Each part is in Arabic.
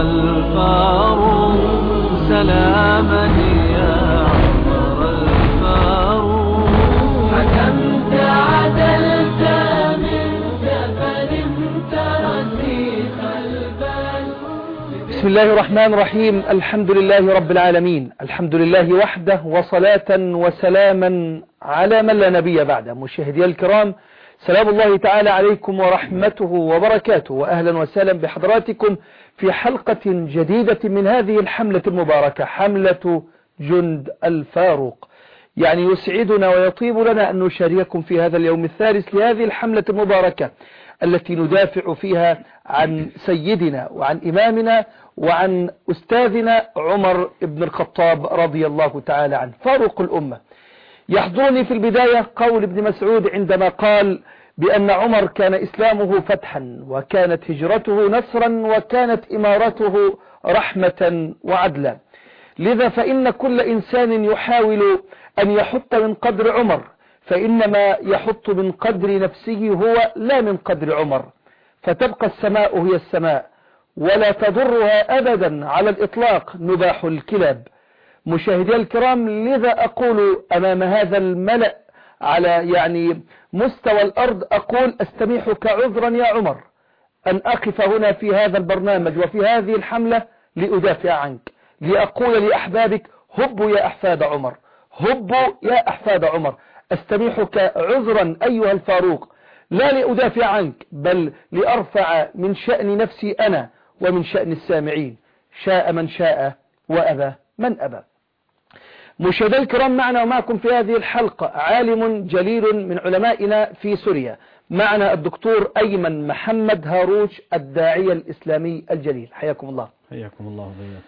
الفاروق سلاما يا عمر الفاروق، حكمت عدلت من سفر ترسيخ البال. بسم الله الرحمن الرحيم. الحمد لله رب العالمين، الحمد لله وحده، وصلاة وسلاما على من لا نبي بعده. مشاهدي الكرام، سلام الله تعالى عليكم ورحمته وبركاته، وأهلا وسهلا بحضراتكم في حلقة جديدة من هذه الحملة المباركة، حملة جند الفاروق. يعني يسعدنا ويطيب لنا أن نشارككم في هذا اليوم الثالث لهذه الحملة المباركة التي ندافع فيها عن سيدنا وعن إمامنا وعن أستاذنا عمر بن الخطاب رضي الله تعالى عنه، فاروق الأمة. يحضرني في البداية قول ابن مسعود عندما قال بأن عمر كان إسلامه فتحا، وكانت هجرته نصرا، وكانت إمارته رحمة وعدلا. لذا فإن كل إنسان يحاول أن يحط من قدر عمر فإنما يحط من قدر نفسه هو، لا من قدر عمر، فتبقى السماء هي السماء ولا تضرها أبدا على الإطلاق نباح الكلاب. مشاهدي الكرام، لذا أقول أمام هذا الملأ على مستوى الأرض، أقول أستميحك عذرا يا عمر أن أقف هنا في هذا البرنامج وفي هذه الحملة لأدافع عنك، لأقول لأحبابك هبوا يا أحفاد عمر، هبوا يا أحفاد عمر. أستميحك عذرا أيها الفاروق، لا لأدافع عنك بل لأرفع من شأن نفسي أنا ومن شأن السامعين. شاء من شاء وأبى من أبى. مشاهدي الكرام، معنا ومعكم في هذه الحلقة عالم جليل من علمائنا في سوريا، معنا الدكتور أيمن محمد هاروش، الداعية الإسلامي الجليل. حياكم الله. حياكم الله وبياك.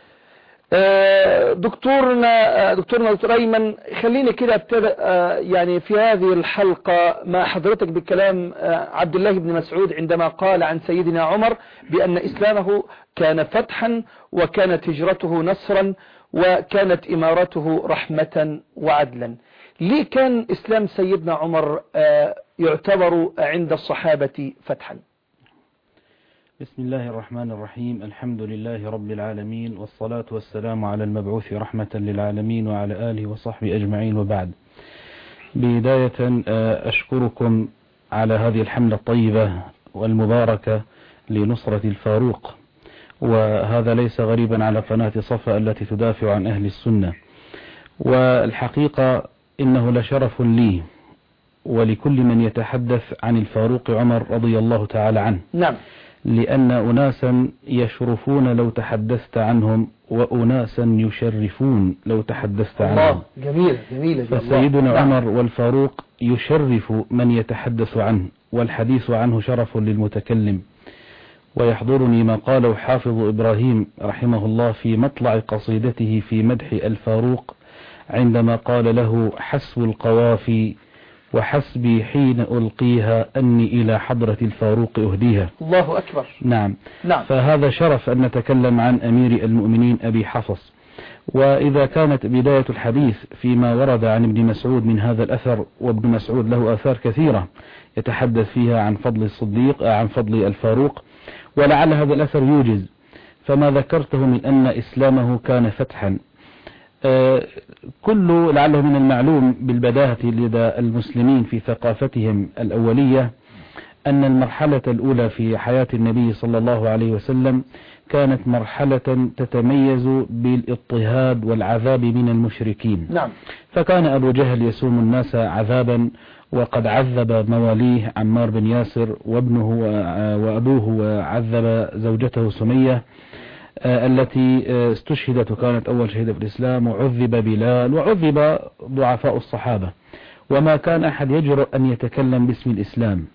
دكتور أيمن، خليني كده ابتدأ في هذه الحلقة مع حضرتك بكلام عبد الله بن مسعود عندما قال عن سيدنا عمر بأن إسلامه كان فتحا، وكانت هجرته نصرا، وكانت إمارته رحمة وعدلا. ليه كان إسلام سيدنا عمر يعتبر عند الصحابة فتحا؟ بسم الله الرحمن الرحيم. الحمد لله رب العالمين، والصلاة والسلام على المبعوث رحمة للعالمين وعلى آله وصحبه أجمعين، وبعد. بداية أشكركم على هذه الحملة الطيبة والمباركة لنصرة الفاروق، وهذا ليس غريبا على قناة صفا التي تدافع عن أهل السنة. والحقيقة إنه لشرف لي ولكل من يتحدث عن الفاروق عمر رضي الله تعالى عنه. نعم. لأن أناسا يشرفون لو تحدثت عنهم، وأناسا يشرفون لو تحدثت عنهم. جميل. فسيدنا عمر والفاروق يشرف من يتحدث عنه، والحديث عنه شرف للمتكلم. ويحضرني ما قاله حافظ إبراهيم رحمه الله في مطلع قصيدته في مدح الفاروق، عندما قال له: حسب القوافي وحسبي حين ألقيها أني إلى حضرة الفاروق أهديها. الله أكبر. نعم. فهذا شرف أن نتكلم عن أمير المؤمنين أبي حفص. وإذا كانت بداية الحديث فيما ورد عن ابن مسعود من هذا الأثر، وابن مسعود له آثار كثيرة يتحدث فيها عن فضل الصديق، عن فضل الفاروق، ولعل هذا الأثر يوجز. فما ذكرته من أن إسلامه كان فتحا، كل لعله من المعلوم بالبداهة لدى المسلمين في ثقافتهم الأولية أن المرحلة الأولى في حياة النبي صلى الله عليه وسلم كانت مرحلة تتميز بالاضطهاد والعذاب من المشركين. نعم. فكان أبو جهل يسوم الناس عذابا، وقد عذب مواليه عمار بن ياسر وابنه وأبوه، وعذب زوجته سمية التي استشهدت وكانت أول شهيدة في الإسلام، وعذب بلال، وعذب ضعفاء الصحابة، وما كان أحد يجرؤ أن يتكلم باسم الإسلام.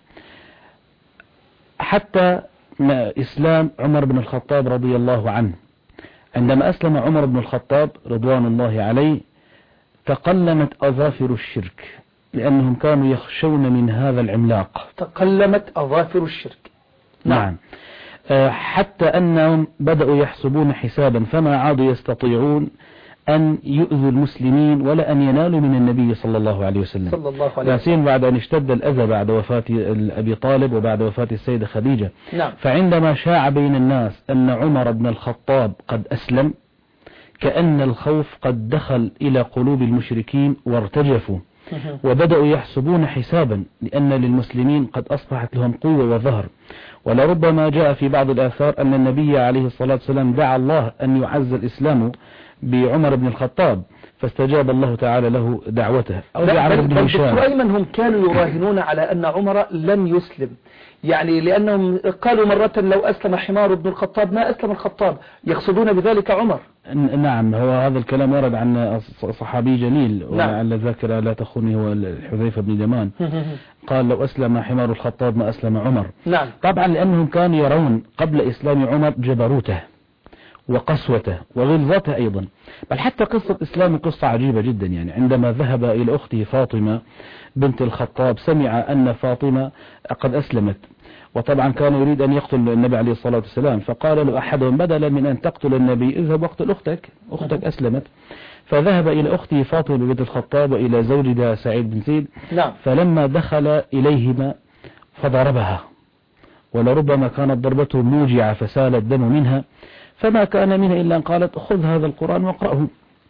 حتى إسلام عمر بن الخطاب رضي الله عنه، عندما أسلم عمر بن الخطاب رضوان الله عليه تقلمت أظافر الشرك، لأنهم كانوا يخشون من هذا العملاق. تقلمت أظافر الشرك. نعم. حتى أنهم بدأوا يحسبون حسابا، فما عادوا يستطيعون أن يؤذوا المسلمين ولا أن ينالوا من النبي صلى الله عليه وسلم، صلى الله عليه وسلم. ياسين بعد أن اشتد الأذى بعد وفاة أبي طالب وبعد وفاة السيدة خديجة. نعم. فعندما شاع بين الناس أن عمر بن الخطاب قد أسلم، كأن الخوف قد دخل إلى قلوب المشركين وارتجفوا وبدأوا يحسبون حسابا، لأن للمسلمين قد أصبحت لهم قوة وظهر. ولربما جاء في بعض الآثار أن النبي عليه الصلاة والسلام دعا الله أن يعز الإسلام بعمر بن الخطاب، فاستجاب الله تعالى له دعوته. أو بعمر بن هشام. دكتور أيمن، هم كانوا يراهنون على أن عمر لن يسلم، يعني لأنهم قالوا مرة لو أسلم حمار بن الخطاب ما أسلم الخطاب، يقصدون بذلك عمر. نعم، هو هذا الكلام ورد عن صحابي جليل، ولعل الذاكرة لا تخوني، هو حذيفة بن اليمان، قال لو أسلم حمار الخطاب ما أسلم عمر. نعم. طبعا لأنهم كانوا يرون قبل إسلام عمر جبروته وقسوته وغلظته أيضا. بل حتى قصة إسلامه قصة عجيبة جدا، يعني عندما ذهب إلى أخته فاطمة بنت الخطاب سمع أن فاطمة قد أسلمت، وطبعا كان يريد أن يقتل النبي عليه الصلاة والسلام، فقال له أحدهم بدلا من أن تقتل النبي اذهب واقتل أختك أسلمت. فذهب إلى أخته فاطمة بنت الخطاب وإلى زوجها سعيد بن زيد. نعم. فلما دخل إليهما فضربها، ولربما كانت ضربته موجعة فسال الدم منها، فما كان منها إلا أن قالت خذ هذا القرآن واقرأه.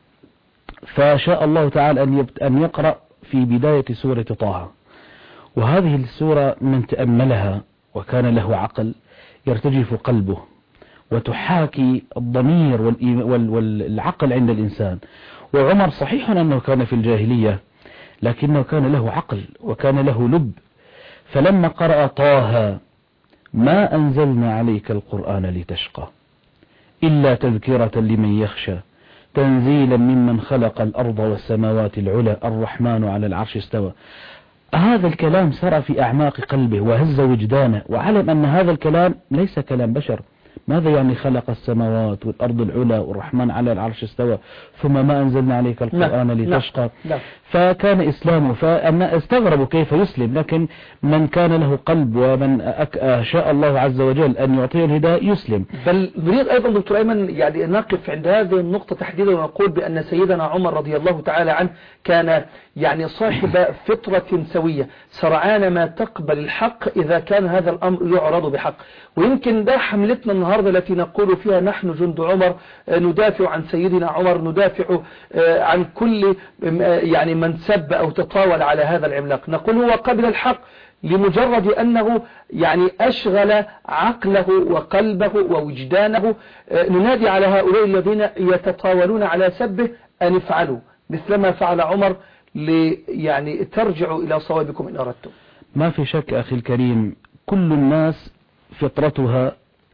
فشاء الله تعالى أن يقرأ في بداية سورة طه، وهذه السورة من تأملها وكان له عقل يرتجف قلبه، وتحاكي الضمير والعقل عند الإنسان. وعمر صحيح أنه كان في الجاهلية، لكنه كان له عقل وكان له لب. فلما قرأ طه ما أنزلنا عليك القرآن لتشقى إلا تذكرة لمن يخشى تنزيلا ممن خلق الأرض والسماوات العلى الرحمن على العرش استوى. هذا الكلام سرى في أعماق قلبه وهز وجدانه، وعلم أن هذا الكلام ليس كلام بشر. ماذا يعني خلق السماوات والأرض العلى والرحمن على العرش استوى ثم ما أنزلنا عليك القرآن لتشقى؟ فكان إسلامه، فأنا استغربوا كيف يسلم، لكن من كان له قلب ومن شاء الله عز وجل أن يعطيه الهداية يسلم. بل نريد أيضا دكتور أيمن يعني نقف عند هذه النقطة تحديدا ونقول بأن سيدنا عمر رضي الله تعالى عنه كان يعني صاحب فطرة سوية، سرعان ما تقبل الحق إذا كان هذا الأمر يعرض بحق. ويمكن ده حملتنا النهاردة التي نقول فيها نحن جند عمر، ندافع عن سيدنا عمر، ندافع عن كل يعني من سب أو تطاول على هذا العملاق. نقول هو قبل الحق لمجرد أنه يعني أشغل عقله وقلبه ووجدانه. ننادي على هؤلاء الذين يتطاولون على سبه أن يفعلوا مثل ما فعل عمر، يعني ترجعوا إلى صوابكم إن أردتم. ما في شك أخي الكريم، كل الناس فطرتها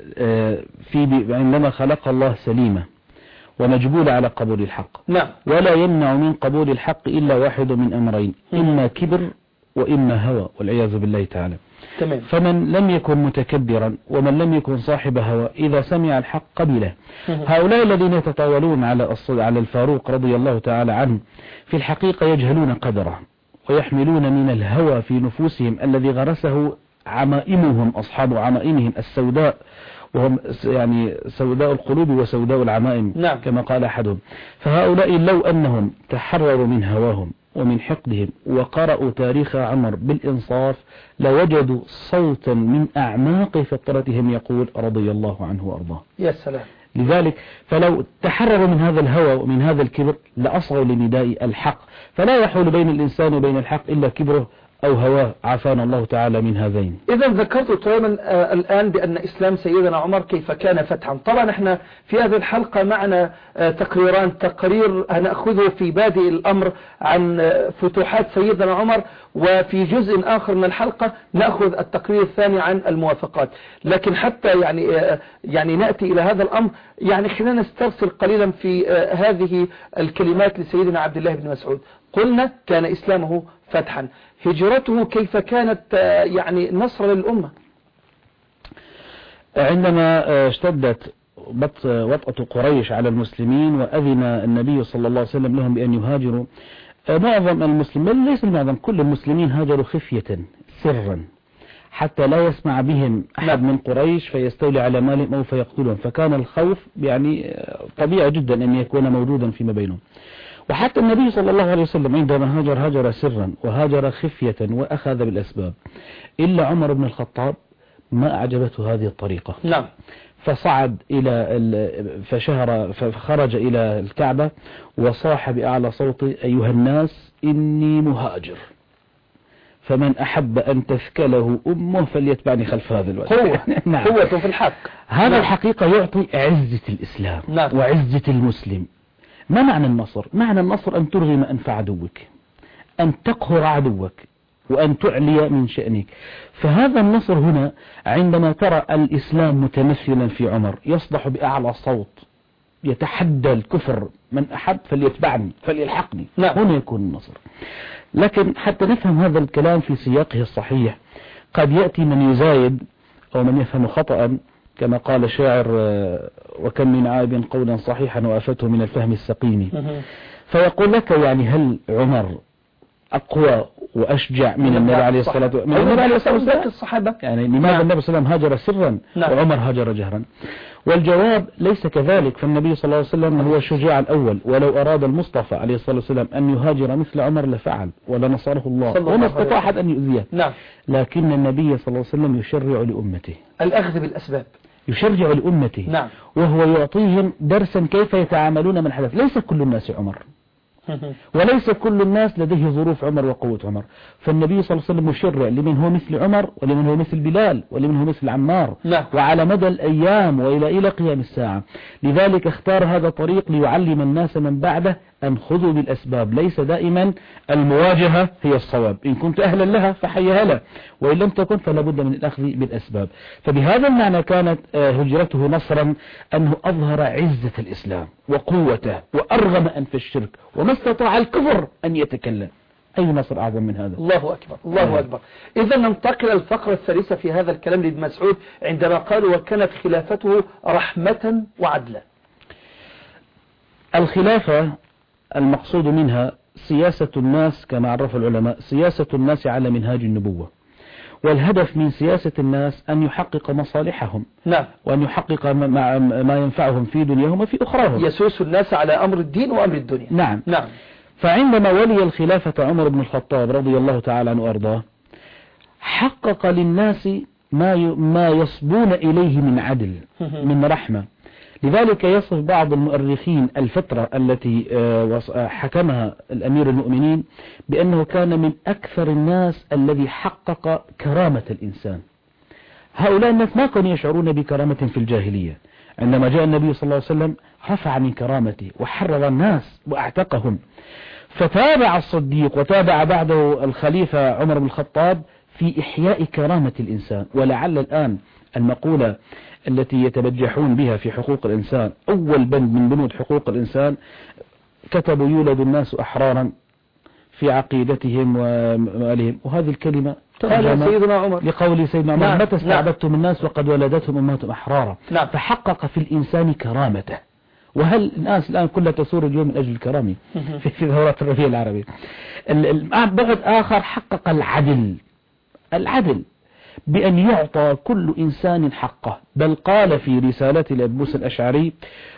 عندما خلق الله سليمة ومجبولة على قبول الحق. نعم. ولا يمنع من قبول الحق إلا واحد من أمرين، إما كبر وإما هوى، والعياذ بالله تعالى. تمام. فمن لم يكن متكبرا ومن لم يكن صاحب هوى إذا سمع الحق قبله. هؤلاء الذين يتطاولون على الفاروق رضي الله تعالى عنه في الحقيقة يجهلون قدره، ويحملون من الهوى في نفوسهم الذي غرسه عمائمهم، أصحاب عمائمهم السوداء، وهم يعني سوداء القلوب وسوداء العمائم. نعم. كما قال أحدهم. فهؤلاء لو أنهم تحرروا من هواهم ومن حقدهم وقرأوا تاريخ عمر بالإنصاف لوجدوا صوتا من أعماق فطرتهم يقول رضي الله عنه وأرضاه. يا سلام. لذلك فلو تحرروا من هذا الهوى ومن هذا الكبر لأصغوا لنداء الحق، فلا يحول بين الإنسان وبين الحق إلا كبره أو هواه، عافانا الله تعالى من هذين. إذا ذكرت تماما الآن بأن إسلام سيدنا عمر كيف كان فتحا. طبعا احنا في هذه الحلقة معنا تقريران، تقرير هنأخذه في بادئ الأمر عن فتوحات سيدنا عمر، وفي جزء آخر من الحلقة نأخذ التقرير الثاني عن الموافقات. لكن حتى يعني نأتي إلى هذا الأمر، يعني خلينا نسترسل قليلا في هذه الكلمات لسيدنا عبد الله بن مسعود. قلنا كان إسلامه فتحا، هجرته كيف كانت يعني نصر للأمة؟ عندما اشتدت وطأة قريش على المسلمين وأذن النبي صلى الله عليه وسلم لهم بأن يهاجروا، معظم المسلمين، ليس معظم، كل المسلمين هاجروا خفية سرا حتى لا يسمع بهم أحد من قريش فيستولي على مالهم أو فيقتلهم، فكان الخوف يعني طبيعي جدا أن يكون موجودا فيما بينهم. وحتى النبي صلى الله عليه وسلم عندما هاجر سرا وهاجر خفية وأخذ بالأسباب، إلا عمر بن الخطاب ما أعجبته هذه الطريقة. نعم. فصعد فخرج إلى الكعبة وصاح بأعلى صوته: أيها الناس إني مهاجر، فمن أحب أن تثكله أمه فليتبعني خلف هذا الوجه. قوة. نعم. قوة في الحق. هذا نعم. الحقيقة يعطي عزة الإسلام. نعم. وعزة المسلم. ما معنى النصر؟ معنى النصر أن ترغم أنف عدوك، أن تقهر عدوك، وأن تعلي من شأنك. فهذا النصر هنا عندما ترى الإسلام متمثلا في عمر يصدح بأعلى صوت يتحدى الكفر: من أحب فليتبعني فليلحقني. نعم. هنا يكون النصر. لكن حتى نفهم هذا الكلام في سياقه الصحيح، قد يأتي من يزايد أو من يفهم خطأ، كما قال الشاعر: وكم من عائب قولا صحيحا وآفته من الفهم السقيم. فيقول لك يعني هل عمر أقوى وأشجع من النبي عليه الصلاة والسلام؟ الصحابة يعني لماذا النبي صلى الله عليه وسلم هاجر سرا وعمر هاجر جهرا؟ والجواب ليس كذلك. فالنبي صلى الله عليه وسلم هو الشجاع الأول، ولو أراد المصطفى عليه الصلاة والسلام أن يهاجر مثل عمر لفعل ولنصره الله وما استطاع أحد أن يؤذيه. نعم. لكن النبي صلى الله عليه وسلم يشرع لأمته الأخذ بالأسباب، يشرع لأمته. نعم. وهو يعطيهم درسا كيف يتعاملون مع الحدث. ليس كل الناس عمر، وليس كل الناس لديه ظروف عمر وقوة عمر. فالنبي صلى الله عليه وسلم مشرع لمن هو مثل عمر، ولمن هو مثل بلال، ولمن هو مثل عمار. نعم. وعلى مدى الأيام وإلى قيام الساعة. لذلك اختار هذا الطريق ليعلم الناس من بعده أن خذوا بالأسباب. ليس دائما المواجهة هي الصواب، إن كنت أهلا لها فحيها له، وإن لم تكن فلا بد من الأخذ بالأسباب. فبهذا المعنى كانت هجرته نصرا، أنه أظهر عزة الإسلام وقوته وأرغم أنف الشرك، وما استطاع الكفر أن يتكلم. أي نصر أعظم من هذا؟ الله أكبر، الله أكبر. إذا ننتقل الفقرة الثالثة في هذا الكلام لابن مسعود عندما قال: وكانت خلافته رحمة وعدلا. الخلافة المقصود منها سياسة الناس، كما عرف العلماء، سياسة الناس على منهاج النبوة. والهدف من سياسة الناس أن يحقق مصالحهم. نعم. وأن يحقق ما ينفعهم في دنياهم وفي أخراهم. يسوس الناس على أمر الدين وأمر الدنيا. نعم. نعم. فعندما ولي الخلافة عمر بن الخطاب رضي الله تعالى عنه وأرضاه، حقق للناس ما يصبون إليه من عدل، من رحمة. لذلك يصف بعض المؤرخين الفترة التي حكمها الأمير المؤمنين بأنه كان من أكثر الناس الذي حقق كرامة الإنسان. هؤلاء الناس ما كانوا يشعرون بكرامة في الجاهلية. عندما جاء النبي صلى الله عليه وسلم رفع من كرامته وحرر الناس وأعتقهم. فتابع الصديق وتابع بعده الخليفة عمر بن الخطاب في إحياء كرامة الإنسان. ولعل الآن المقولة التي يتبجحون بها في حقوق الإنسان، أول بند من بنود حقوق الإنسان كتبوا: يولد الناس أحرارا في عقيدتهم ومالهم. وهذه الكلمة قال سيدنا عمر لقول سيدنا عمر: نعم. متى استعبدتم الناس وقد ولدتهم أمهاتهم أحرارا. نعم. فحقق في الإنسان كرامته. وهل الناس الآن كلها تسور اليوم من أجل الكرامة في ثورات الربيع العربي؟ بعد آخر حقق العدل بأن يعطى كل إنسان حقه. بل قال في رسالة لأبي موسى الأشعري: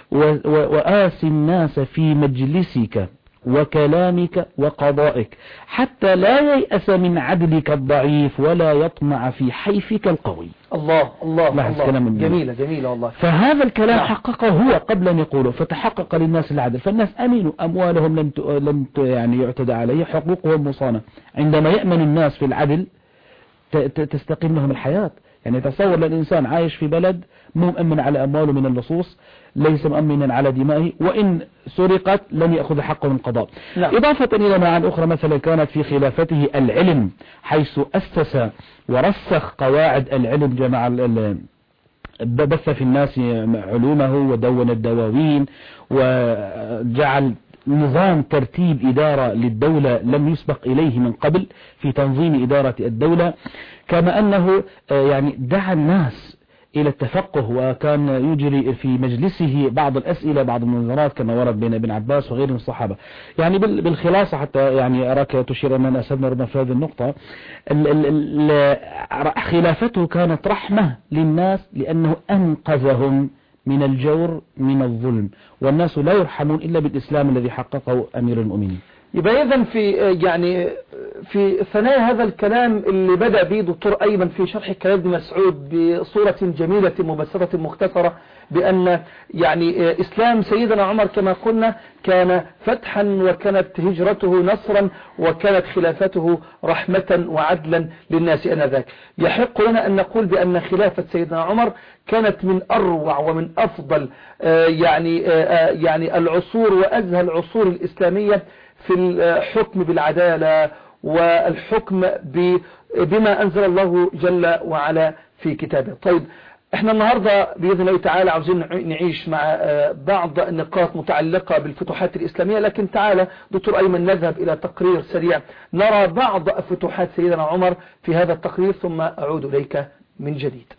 وآس الناس في مجلسك وكلامك وقضائك حتى لا ييأس من عدلك الضعيف ولا يطمع في حيفك القوي. الله الله الله. جميلة جميلة والله. فهذا الكلام حققه هو قبل أن يقوله، فتحقق للناس العدل. فالناس أمنوا، أموالهم لن يعني يعتدى عليه، حقوقهم مصانة. عندما يأمن الناس في العدل تستقيم لهم الحياة. يعني تصور الإنسان عايش في بلد مو مؤمن على أمواله من اللصوص، ليس مؤمنا على دمائه، وإن سرقت لن يأخذ حقه من القضاء. نعم. إضافة إلى معاني أخرى، مثلا كانت في خلافته العلم، حيث أسس ورسخ قواعد العلم، جمع بث في الناس علومه ودون الدواوين، وجعل نظام ترتيب إدارة للدولة لم يسبق إليه من قبل في تنظيم إدارة الدولة. كما أنه يعني دعا الناس إلى التفقه، وكان يجري في مجلسه بعض الأسئلة بعض المناظرات كما ورد بين ابن عباس وغيره من الصحابة. يعني بالخلاصة حتى يعني أراك تشير أننا أسبنا ربما في هذه النقطة، خلافته كانت رحمة للناس لأنه أنقذهم من الجور من الظلم، والناس لا يرحمون إلا بالإسلام الذي حققه أمير المؤمنين. يبقى إذن في ثنايا هذا الكلام اللي بدأ به دكتور أيمن في شرح كلام ابن مسعود بصورة جميلة مبسطة مختصرة، بأن يعني إسلام سيدنا عمر كما قلنا كان فتحا، وكانت هجرته نصرا، وكانت خلافته رحمة وعدلا للناس آنذاك. يحق لنا أن نقول بأن خلافة سيدنا عمر كانت من أروع ومن أفضل يعني العصور وأزهى العصور الإسلامية في الحكم بالعدالة والحكم بما أنزل الله جل وعلا في كتابه. طيب احنا النهاردة بإذن الله تعالى عاوزين نعيش مع بعض النقاط متعلقة بالفتوحات الإسلامية، لكن تعالى دكتور أيمن نذهب إلى تقرير سريع نرى بعض فتوحات سيدنا عمر في هذا التقرير، ثم أعود إليك من جديد.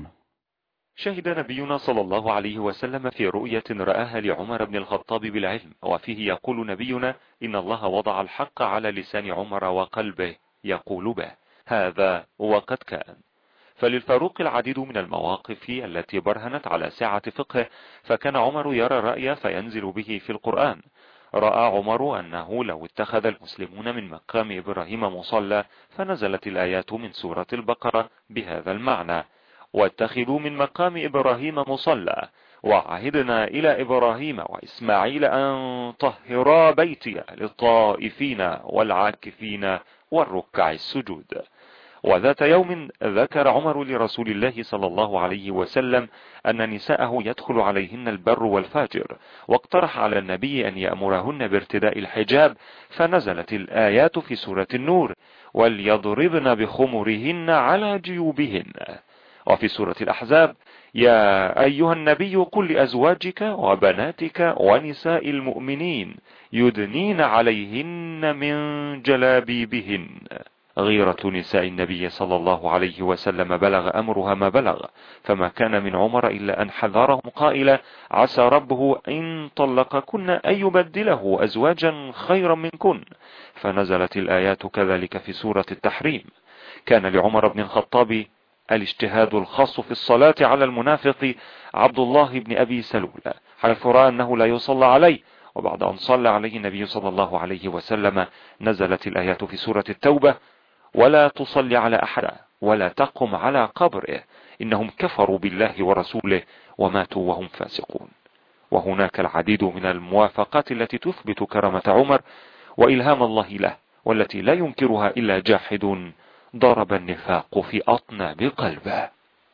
شهد نبينا صلى الله عليه وسلم في رؤية رآها لعمر بن الخطاب بالعلم، وفيه يقول نبينا: إن الله وضع الحق على لسان عمر وقلبه يقول به، هذا وقد كان. فللفاروق العديد من المواقف التي برهنت على سعة فقهه، فكان عمر يرى الرأي فينزل به في القرآن. رأى عمر أنه لو اتخذ المسلمون من مقام إبراهيم مصلى، فنزلت الآيات من سورة البقرة بهذا المعنى: واتخذوا من مقام إبراهيم مصلى وعهدنا إلى إبراهيم وإسماعيل أن طهرا بيتي للطائفين والعاكفين والركع السجود. وذات يوم ذكر عمر لرسول الله صلى الله عليه وسلم أن نساءه يدخل عليهن البر والفاجر، واقترح على النبي أن يأمرهن بارتداء الحجاب، فنزلت الآيات في سورة النور: وليضربن بخمرهن على جيوبهن. وفي سورة الأحزاب: يا أيها النبي قل لأزواجك وبناتك ونساء المؤمنين يدنين عليهن من جلابيبهن. غيرة نساء النبي صلى الله عليه وسلم بلغ أمرها ما بلغ، فما كان من عمر إلا أن حذرهم قائلا: عسى ربه إن طلقكن أن يبدله أزواجا خيرا منكن. فنزلت الآيات كذلك في سورة التحريم. كان لعمر بن الخطاب الاجتهاد الخاص في الصلاة على المنافق عبد الله بن أبي سلول، حيث رأى أنه لا يصلى عليه، وبعد أن صلى عليه النبي صلى الله عليه وسلم نزلت الآيات في سورة التوبة: ولا تصلي على أحد ولا تقم على قبره إنهم كفروا بالله ورسوله وماتوا وهم فاسقون. وهناك العديد من الموافقات التي تثبت كرامة عمر وإلهام الله له، والتي لا ينكرها إلا جاحد ضرب النفاق في أطناب قلبه.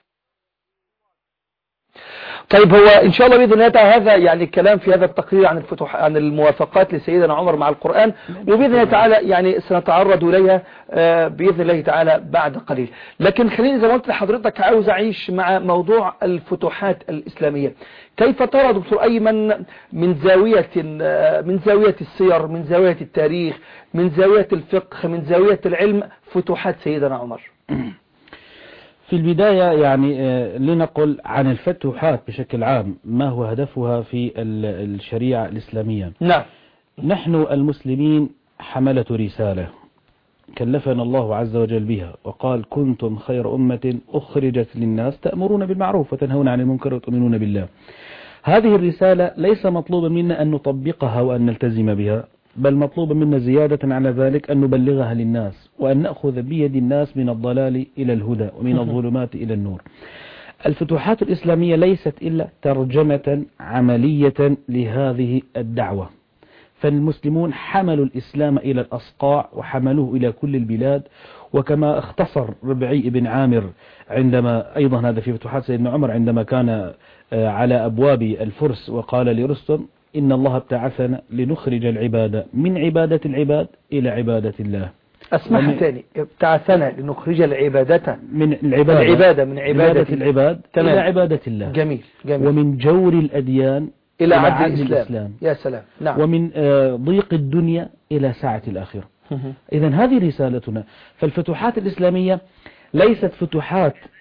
طيب هو إن شاء الله بإذن الله تعالى هذا يعني الكلام في هذا التقرير عن عن الموافقات لسيدنا عمر مع القرآن، وبإذن الله تعالى يعني سنتعرض إليها بإذن الله تعالى بعد قليل. لكن خليني زي ما قلت لحضرتك عاوز أعيش مع موضوع الفتوحات الإسلامية. كيف ترى دكتور أيمن من زاوية السير، من زاوية التاريخ، من زاوية الفقه، من زاوية العلم فتوحات سيدنا عمر؟ في البداية يعني لنقل عن الفتوحات بشكل عام ما هو هدفها في الشريعة الإسلامية. نعم. نحن المسلمين حملة رسالة كلفنا الله عز وجل بها، وقال: كنتم خير أمة أخرجت للناس تأمرون بالمعروف وتنهون عن المنكر وتؤمنون بالله. هذه الرسالة ليس مطلوبا منا أن نطبقها وأن نلتزم بها، بل مطلوب منا زيادة على ذلك أن نبلغها للناس، وأن نأخذ بيد الناس من الضلال إلى الهدى ومن الظلمات إلى النور. الفتوحات الإسلامية ليست إلا ترجمة عملية لهذه الدعوة، فالمسلمون حملوا الإسلام إلى الأصقاع وحملوه إلى كل البلاد. وكما اختصر ربعي بن عامر عندما أيضا هذا في فتوحات سيدنا عمر عندما كان على أبواب الفرس وقال لرستم: إن الله ابتعثنا لنخرج العبادة من عبادة العباد إلى عبادة الله. أسمح تاني: ابتعثنا لنخرج العبادة من العبادة من عبادة العباد إلى عبادة الله. جميل جميل. ومن جور الأديان إلى عدل الإسلام. يا سلام. نعم. ومن ضيق الدنيا إلى سعة الآخرة. إذن هذه رسالتنا. فالفتوحات الإسلامية ليست فتوحات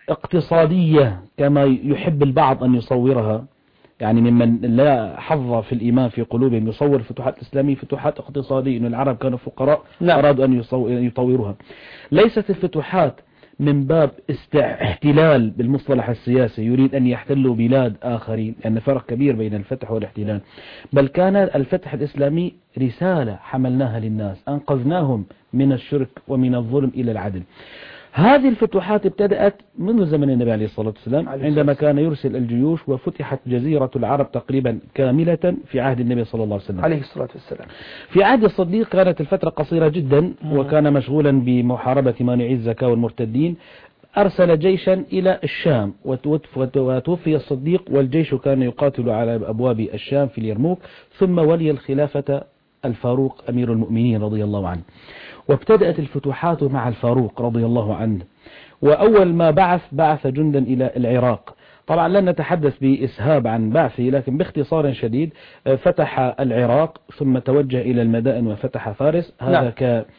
اقتصادية كما يحب البعض أن يصورها، يعني ممن لا حظ في الإيمان في قلوبهم يصور الفتوحات الإسلامية فتوحات اقتصادية، أن العرب كانوا فقراء أرادوا أن يطوروها. ليست الفتوحات من باب احتلال بالمصطلح السياسي، يريد أن يحتلوا بلاد آخرين، لأن فرق كبير بين الفتح والاحتلال، بل كان الفتح الإسلامي رسالة حملناها للناس، أنقذناهم من الشرك ومن الظلم إلى العدل. هذه الفتوحات ابتدأت منذ زمن النبي عليه الصلاة والسلام، عندما كان يرسل الجيوش، وفتحت جزيرة العرب تقريبا كاملة في عهد النبي صلى الله عليه وسلم عليه الصلاة والسلام. في عهد الصديق كانت الفترة قصيرة جدا، وكان مشغولا بمحاربة مانعي الزكاة والمرتدين. أرسل جيشا إلى الشام وتوفي الصديق، والجيش كان يقاتل على أبواب الشام في اليرموك، ثم ولي الخلافة الفاروق أمير المؤمنين رضي الله عنه، وابتدأت الفتوحات مع الفاروق رضي الله عنه. وأول ما بعث جندا إلى العراق. طبعا لن نتحدث بإسهاب عن بعثه، لكن باختصار شديد فتح العراق ثم توجه إلى المدائن وفتح فارس. هذا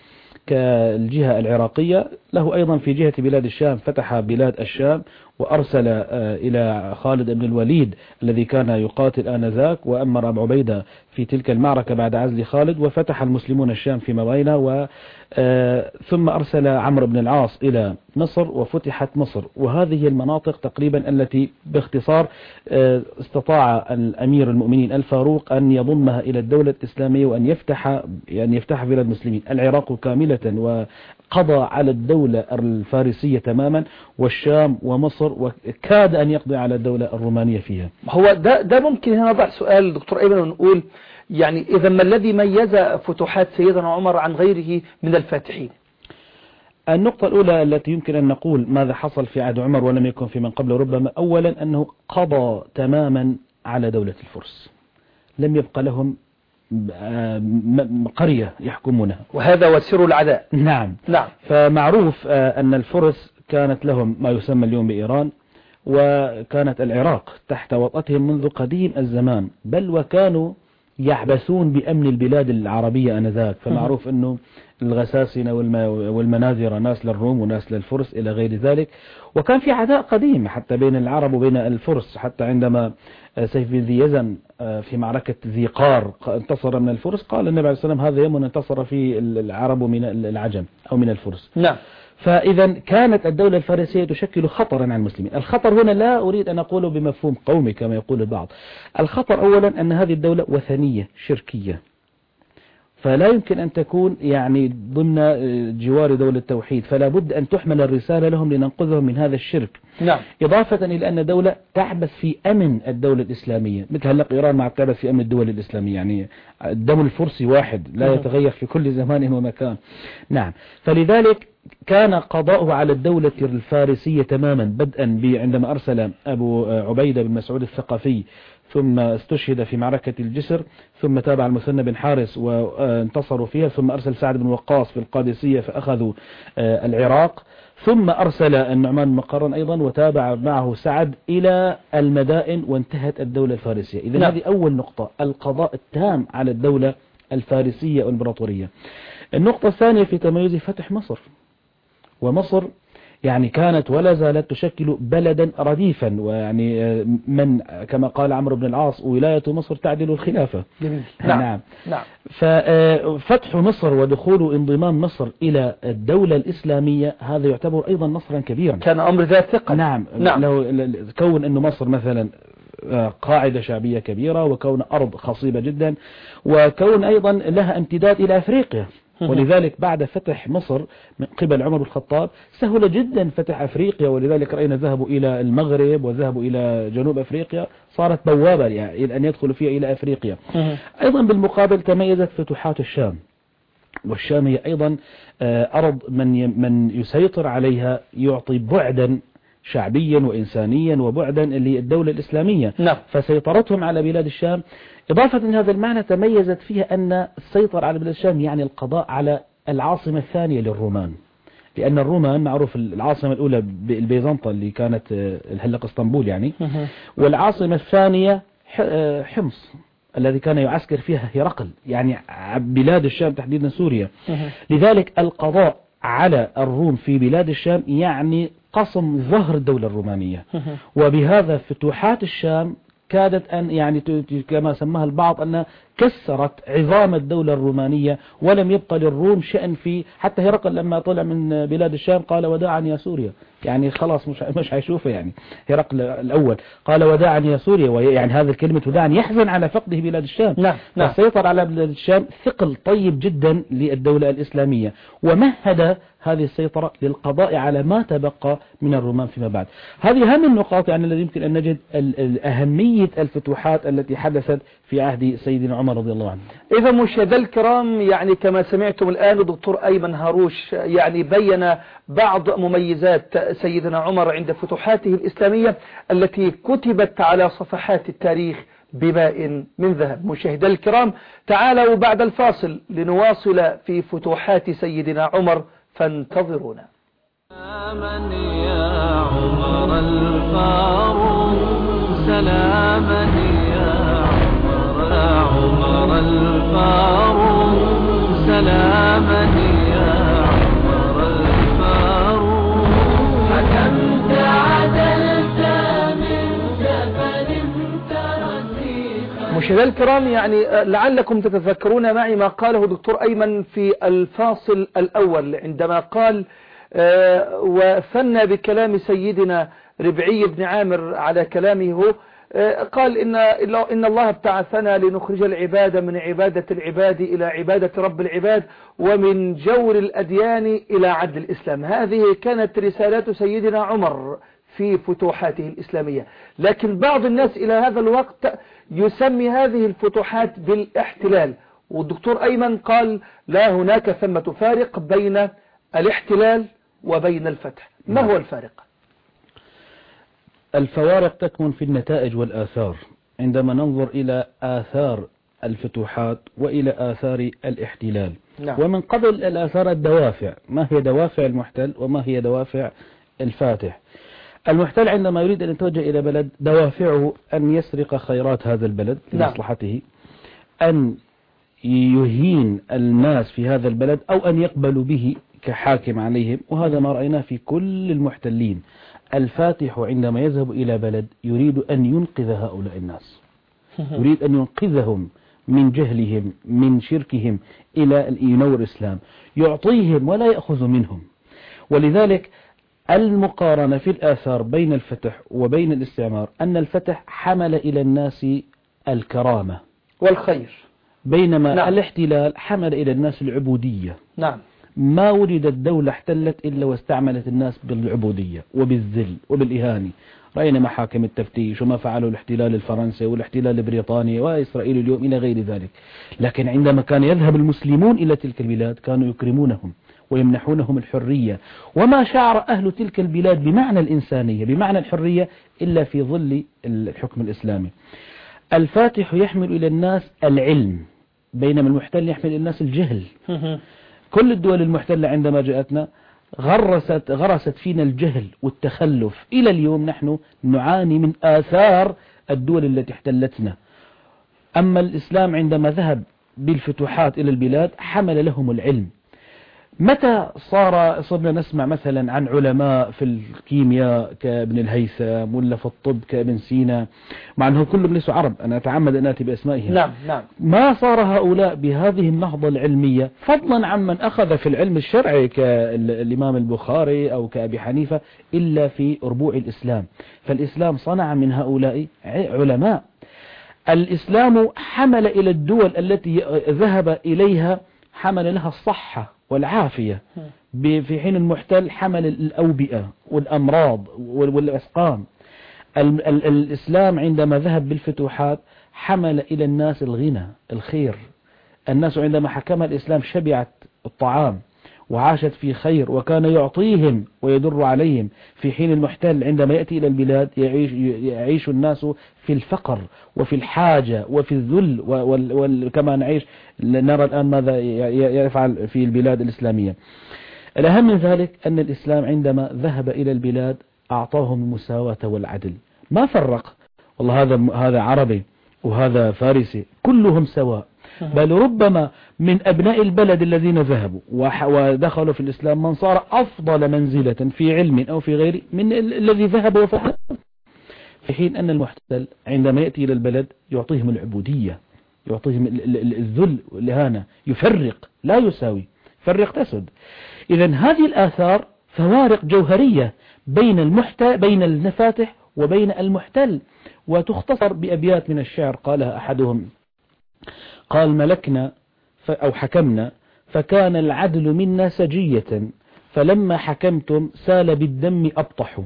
كالجهة العراقية. له أيضا في جهة بلاد الشام فتح بلاد الشام، وأرسل إلى خالد بن الوليد الذي كان يقاتل آنذاك، وأمر أبو عبيدة في تلك المعركة بعد عزل خالد، وفتح المسلمون الشام فيما بينه. ثم أرسل عمرو بن العاص إلى مصر وفتحت مصر. وهذه المناطق تقريبا التي باختصار استطاع الأمير المؤمنين الفاروق أن يضمها إلى الدولة الإسلامية، وأن يفتح بلاد المسلمين. العراق كاملة، وقضى على الدولة الفارسية تماما، والشام ومصر، وكاد أن يقضي على الدولة الرومانية فيها. هو ده ممكن هنا نضع سؤال دكتور أيمن ونقول يعني إذا ما الذي ميز فتوحات سيدنا عمر عن غيره من الفاتحين؟ النقطة الأولى التي يمكن أن نقول ماذا حصل في عهد عمر ولم يكن في من قبل، ربما أولا أنه قضى تماما على دولة الفرس، لم يبقى لهم قرية يحكمونها، وهذا وسر العداء. نعم. فمعروف أن الفرس كانت لهم ما يسمى اليوم بإيران، وكانت العراق تحت وطأتهم منذ قديم الزمان، بل وكانوا يحبسون بأمن البلاد العربية آنذاك. فمعروف أنه الغساسنة والمناذرة ناس للروم وناس للفرس إلى غير ذلك، وكان في عداء قديم حتى بين العرب وبين الفرس، حتى عندما سيف بن ذي يزن في معركة ذي قار انتصر من الفرس، قال النبي عليه الصلاة والسلام هذا يوم انتصر في العرب من العجم أو من الفرس. نعم. فإذا كانت الدولة الفارسية تشكل خطرا على المسلمين. الخطر هنا لا أريد أن أقوله بمفهوم قومي كما يقول البعض. الخطر أولا أن هذه الدولة وثنية شركية، فلا يمكن أن تكون يعني ضمن جوار دولة التوحيد، فلا بد أن تحمل الرسالة لهم لننقذهم من هذا الشرك. نعم. إضافة إلى أن دولة تعبث في أمن الدولة الإسلامية، مثل هلق إيران مع تعبث في أمن الدول الإسلامية، يعني الدم الفرسي واحد لا يتغير في كل زمان ومكان. نعم. فلذلك كان قضاؤه على الدولة الفارسية تماما، بدءا عندما أرسل أبو عبيدة بن مسعود الثقفي ثم استشهد في معركة الجسر، ثم تابع المثنى بن حارس وانتصروا فيها، ثم أرسل سعد بن وقاص في القادسية فأخذوا العراق، ثم أرسل النعمان بن مقرن أيضا وتابع معه سعد إلى المدائن، وانتهت الدولة الفارسية. إذن هذه أول نقطة، القضاء التام على الدولة الفارسية والإمبراطورية. النقطة الثانية في تميز فتح مصر، ومصر يعني كانت ولا زالت تشكل بلدا رديفا، ويعني من كما قال عمرو بن العاص ولاية مصر تعدل الخلافة. جميل. نعم. ففتح مصر ودخول انضمام مصر إلى الدولة الإسلامية هذا يعتبر أيضا نصرا كبيرا، كان أمر ذات ثقة. نعم. لو كون أنه مصر مثلا قاعدة شعبية كبيرة، وكون أرض خصيبة جدا، وكون أيضا لها امتداد إلى أفريقيا، ولذلك بعد فتح مصر من قبل عمر بن الخطاب سهل جدا فتح أفريقيا، ولذلك رأينا ذهبوا إلى المغرب وذهبوا إلى جنوب أفريقيا، صارت بوابة يعني إلى أن يدخلوا فيها إلى أفريقيا. أيضا بالمقابل تميزت فتوحات الشام، والشام هي أيضا أرض من يسيطر عليها يعطي بعدا شعبيا وإنسانيا وبعدا للدولة الإسلامية. نعم. فسيطرتهم على بلاد الشام، إضافة إلى هذا المعنى تميزت فيها أن السيطرة على بلاد الشام يعني القضاء على العاصمة الثانية للرومان، لأن الرومان معروف العاصمة الأولى البيزنطة اللي كانت الهلق اسطنبول يعني، والعاصمة الثانية حمص الذي كان يعسكر فيها هرقل، يعني بلاد الشام تحديدا سوريا. لذلك القضاء على الروم في بلاد الشام يعني قصم ظهر الدولة الرومانية. وبهذا فتوحات الشام كادت أن يعني كما سماها البعض أنها كسرت عظام الدولة الرومانية، ولم يبقى للروم شأن في، حتى هرقل لما طلع من بلاد الشام قال وداعا يا سوريا، يعني خلاص مش هيشوفه. يعني هرقل الأول قال وداعا يا سوريا، ويعني هذه الكلمة وداعا يحزن على فقده بلاد الشام. نعم. فسيطر على بلاد الشام ثقل طيب جدا للدولة الإسلامية، ومهد هذه السيطرة للقضاء على ما تبقى من الرومان فيما بعد. هذه أهم النقاط يعني التي يمكن أن نجد أهمية الفتوحات التي حدثت في عهد سيدنا عمر رضي الله عنه. إذا مشاهدينا الكرام، يعني كما سمعتم الآن الدكتور أيمن هاروش يعني بين بعض مميزات سيدنا عمر عند فتوحاته الإسلامية التي كتبت على صفحات التاريخ بماء من ذهب. مشاهدينا الكرام، تعالوا بعد الفاصل لنواصل في فتوحات سيدنا عمر، فانتظرونا. سلاما يا عمر الفاروق، سلاما يا عمر الفاروق، سلاما يا عمر الفاروق، حكمت عدلت من جبل ترسيخا. مشاهدينا الكرام، يعني لعلكم تتذكرون معي ما قاله دكتور أيمن في الفاصل الأول عندما قال وثنى بكلام سيدنا ربعي بن عامر على كلامه هو، قال إن الله ابتعثنا لنخرج العباد من عبادة العباد إلى عبادة رب العباد، ومن جور الأديان إلى عدل الإسلام. هذه كانت رسالات سيدنا عمر في فتوحاته الإسلامية. لكن بعض الناس إلى هذا الوقت يسمي هذه الفتوحات بالاحتلال، والدكتور أيمن قال لا، هناك ثمة فارق بين الاحتلال وبين الفتح. ما هو الفارق؟ الفوارق تكمن في النتائج والآثار. عندما ننظر إلى آثار الفتوحات وإلى آثار الاحتلال، نعم. ومن قبل الآثار الدوافع، ما هي دوافع المحتل وما هي دوافع الفاتح. المحتل عندما يريد أن يتوجه إلى بلد دوافعه أن يسرق خيرات هذا البلد لمصلحته، أن يهين الناس في هذا البلد، أو أن يقبلوا به كحاكم عليهم. وهذا ما رأيناه في كل المحتلين. الفاتح عندما يذهب إلى بلد يريد أن ينقذ هؤلاء الناس، يريد أن ينقذهم من جهلهم من شركهم إلى ينور الإسلام، يعطيهم ولا يأخذ منهم. ولذلك المقارنة في الآثار بين الفتح وبين الاستعمار أن الفتح حمل إلى الناس الكرامة والخير، بينما نعم. الاحتلال حمل إلى الناس العبودية. نعم. ما وجدت دولة احتلت إلا واستعملت الناس بالعبودية وبالذل وبالإهانة. رأينا محاكم التفتيش وما فعله الاحتلال الفرنسي والاحتلال البريطاني وإسرائيل اليوم إلى غير ذلك. لكن عندما كان يذهب المسلمون إلى تلك البلاد كانوا يكرمونهم ويمنحونهم الحرية، وما شعر أهل تلك البلاد بمعنى الإنسانية بمعنى الحرية إلا في ظل الحكم الإسلامي. الفاتح يحمل إلى الناس العلم، بينما المحتل يحمل إلى الناس الجهل. كل الدول المحتلة عندما جاءتنا غرست فينا الجهل والتخلف. إلى اليوم نحن نعاني من آثار الدول التي احتلتنا. أما الإسلام عندما ذهب بالفتوحات إلى البلاد حمل لهم العلم. متى صرنا نسمع مثلا عن علماء في الكيمياء كابن الهيثم، ولا في الطب كابن سينا، مع أنهم كلهم ليسوا عرب، أنا أتعمد أن آتي بأسمائهم. نعم نعم. ما صار هؤلاء بهذه النهضة العلمية، فضلا عمن أخذ في العلم الشرعي كالإمام البخاري أو كأبي حنيفة، إلا في ربوع الإسلام. فالإسلام صنع من هؤلاء علماء. الإسلام حمل إلى الدول التي ذهب إليها حمل لها الصحة والعافية، في حين المحتل حمل الأوبئة والأمراض والأسقام. الإسلام عندما ذهب بالفتوحات حمل إلى الناس الغنى الخير. الناس عندما حكم الإسلام شبعت الطعام وعاشت في خير، وكان يعطيهم ويدر عليهم، في حين المحتل عندما يأتي إلى البلاد يعيش الناس في الفقر وفي الحاجة وفي الذل، وكما نعيش نرى الآن ماذا يفعل في البلاد الإسلامية. الأهم من ذلك أن الإسلام عندما ذهب إلى البلاد أعطاهم المساواة والعدل، ما فرق والله هذا عربي وهذا فارسي، كلهم سواء. بل ربما من أبناء البلد الذين ذهبوا ودخلوا في الإسلام من صار أفضل منزلة في علم أو في غيره من الذي ذهب وفعل، في حين أن المحتل عندما يأتي إلى البلد يعطيهم العبودية، يعطيهم الذل والإهانة، يفرق لا يساوي، يفرق تسد. إذن هذه الآثار فوارق جوهرية بين المفاتح وبين المحتل، وتختصر بأبيات من الشعر قالها أحدهم، قال: ملكنا أو حكمنا فكان العدل منا سجية، فلما حكمتم سال بالدم أبطح،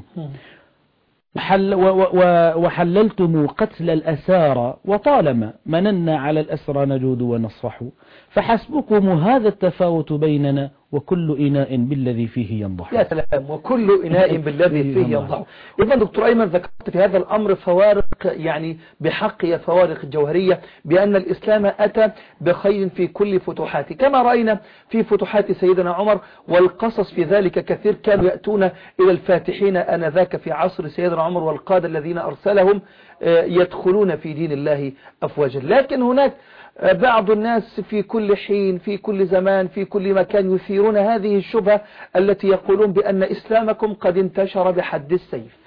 وحللتم قتل الأسارى، وطالما مننا على الأسرى نجود ونصفح، فحسبكم هذا التفاوت بيننا، وكل إناء بالذي فيه ينضح. يا سلام، وكل إناء بالذي فيه ينضح. إذن دكتور أيمن ذكرت في هذا الأمر فوارق، يعني بحق هي فوارق جوهرية، بأن الإسلام أتى بخير في كل فتوحاته، كما رأينا في فتوحات سيدنا عمر، والقصص في ذلك كثير. كانوا يأتون إلى الفاتحين آنذاك في عصر سيدنا عمر والقادة الذين أرسلهم يدخلون في دين الله أفواجا. لكن هناك بعض الناس في كل حين، في كل زمان، في كل مكان يثيرون هذه الشبهة التي يقولون بأن إسلامكم قد انتشر بحد السيف.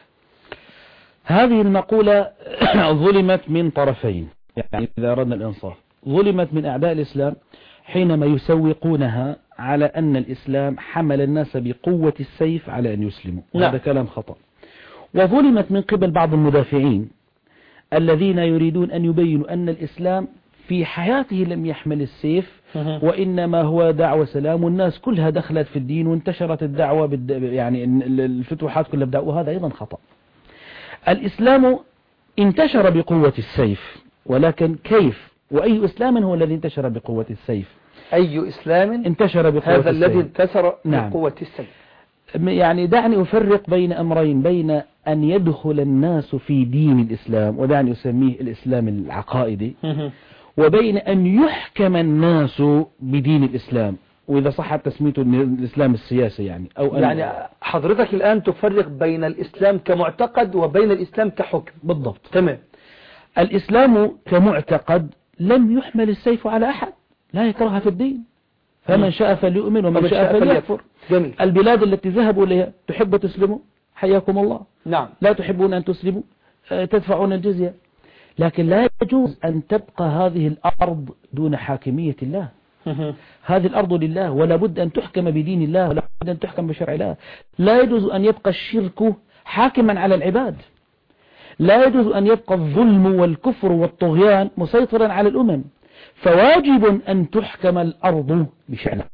هذه المقولة ظلمت من طرفين، يعني إذا أردنا الإنصاف، ظلمت من أعداء الإسلام حينما يسوقونها على أن الإسلام حمل الناس بقوة السيف على أن يسلموا، هذا كلام خطأ. وظلمت من قبل بعض المدافعين الذين يريدون أن يبينوا أن الإسلام في حياته لم يحمل السيف، وإنما هو دعوة سلام، والناس كلها دخلت في الدين وانتشرت الدعوة يعني الفتوحات كلها بدعوة، وهذا أيضا خطأ. الإسلام انتشر بقوة السيف، ولكن كيف؟ وأي إسلام هو الذي انتشر بقوة السيف؟ أي إسلام انتشر بقوة هذا السيف؟ الذي انتشر بقوة السيف. يعني دعني أفرق بين أمرين، بين أن يدخل الناس في دين الإسلام، ودعني أسميه الإسلام العقائدي، وبين أن يحكم الناس بدين الإسلام، وإذا صحت تسميته الإسلام السياسي، يعني حضرتك الآن تفرق بين الإسلام كمعتقد وبين الإسلام كحكم. بالضبط، تمام. الإسلام كمعتقد لم يحمل السيف على أحد، لا يكره في الدين، فمن شاء فليؤمن ومن شاء فليكفر. جميل. البلاد التي ذهبوا إليها تحب تسلموا، حياكم الله. نعم. لا تحبون أن تسلموا، تدفعون الجزية. لكن لا يجوز أن تبقى هذه الأرض دون حاكمية الله. هذه الأرض لله، ولا بد أن تحكم بدين الله، ولا بد أن تحكم بشرع الله. لا يجوز أن يبقى الشرك حاكما على العباد، لا يجوز أن يبقى الظلم والكفر والطغيان مسيطرا على الأمم، فواجب أن تحكم الأرض بشرع الله.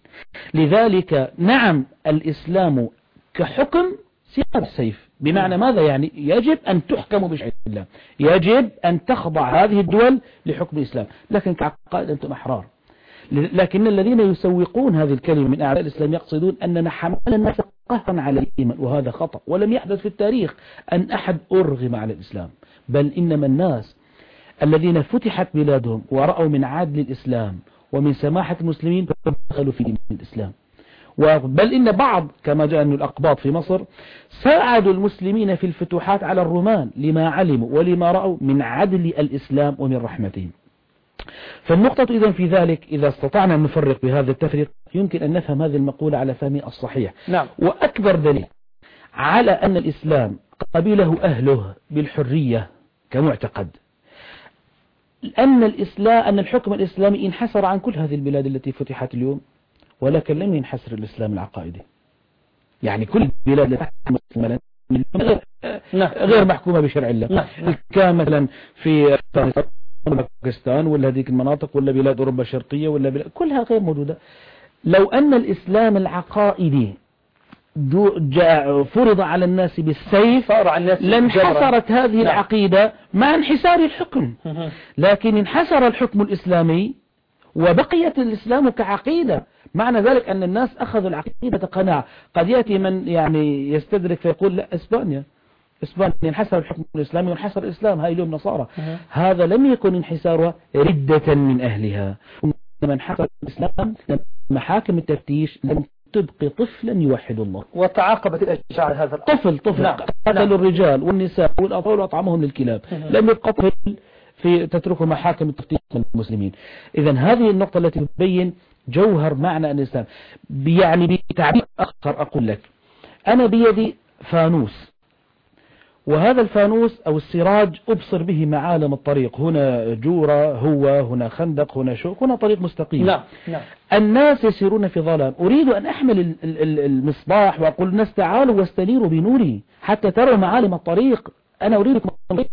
لذلك نعم، الإسلام كحكم سياق السيف، بمعنى ماذا؟ يعني يجب أن تحكم بشرع الله، يجب أن تخضع هذه الدول لحكم الإسلام، لكن كعقائد أنتم أحرار. لكن الذين يسوقون هذه الكلمة من أعداء الإسلام يقصدون أننا حملنا الناس قهرا على الإيمان، وهذا خطأ، ولم يحدث في التاريخ أن أحد أرغم على الإسلام، بل إنما الناس الذين فتحت بلادهم ورأوا من عدل الإسلام ومن سماحة المسلمين دخلوا في دين الإسلام. بل إن بعض كما جاء من الأقباط في مصر ساعدوا المسلمين في الفتوحات على الرومان لما علموا ولما رأوا من عدل الإسلام ومن رحمته. فالنقطة إذن في ذلك، إذا استطعنا أن نفرق بهذا التفريق يمكن أن نفهم هذه المقولة على فهمها الصحيح. نعم. وأكبر دليل على أن الإسلام قبله أهله بالحرية كمعتقد أن الحكم الإسلامي انحسر عن كل هذه البلاد التي فتحت اليوم، ولكن لم ينحسر الإسلام العقائدي. يعني كل البلاد التي تحكم غير محكومة بشرع الله، كان مثلا في باكستان ولا هذيك المناطق ولا بلاد أوروبا الشرقية ولا بلاد كلها غير موجودة. لو أن الإسلام العقائدي فرض على الناس بالسيف لانحسرت هذه العقيدة مع انحسار الحكم، لكن انحسر الحكم الإسلامي وبقيت الإسلام كعقيدة. معنى ذلك أن الناس أخذوا العقيدة قناعة. قد يأتي من يعني يستدرك فيقول لا، إسبانيا انحسر الحكم الإسلامي وانحسر الإسلام، هاي اليوم نصارى. هذا لم يكن انحسارها ردة من أهلها، إنما انحسر الإسلام محاكم التفتيش لم تبقي طفلا يوحد الله، وتعاقبت الأشجار هذا طفل قتلوا الرجال والنساء والأطفال وأطعمهم للكلاب، لم يبقى طفل تتركه محاكم التفتيش للمسلمين. إذا هذه النقطة التي تبين جوهر معنى الإسلام. يعني بتعبير آخر أقول لك، أنا بيدي فانوس، وهذا الفانوس أو السراج أبصر به معالم الطريق، هنا جورة، هنا خندق، هنا شوك، هنا طريق مستقيم. نعم. الناس يسيرون في ظلام، أريد أن أحمل المصباح وأقول الناس تعالوا واستنيروا بنوري حتى تروا معالم الطريق، أنا أريدكم.